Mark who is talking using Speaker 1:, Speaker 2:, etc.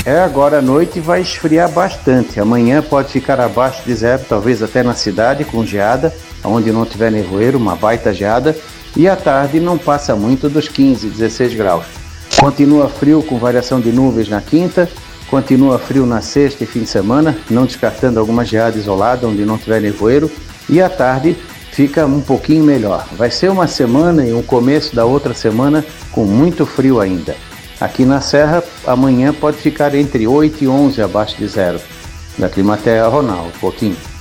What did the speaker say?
Speaker 1: Agora à noite vai esfriar bastante. Amanhã pode ficar abaixo de zero, talvez até na cidade, com geada, onde não tiver nevoeiro, uma baita geada. E à tarde não passa muito dos 15, 16 graus. Continua frio com variação de nuvens na quinta, continua frio na sexta e fim de semana, não descartando alguma geada isolada onde não tiver nevoeiro. E à tarde fica um pouquinho melhor. Vai ser uma semana e um começo da outra semana com muito frio ainda. Aqui na Serra, amanhã pode ficar entre 8 e 11 abaixo de zero. Da Climaterra, Ronaldo, pouquinho.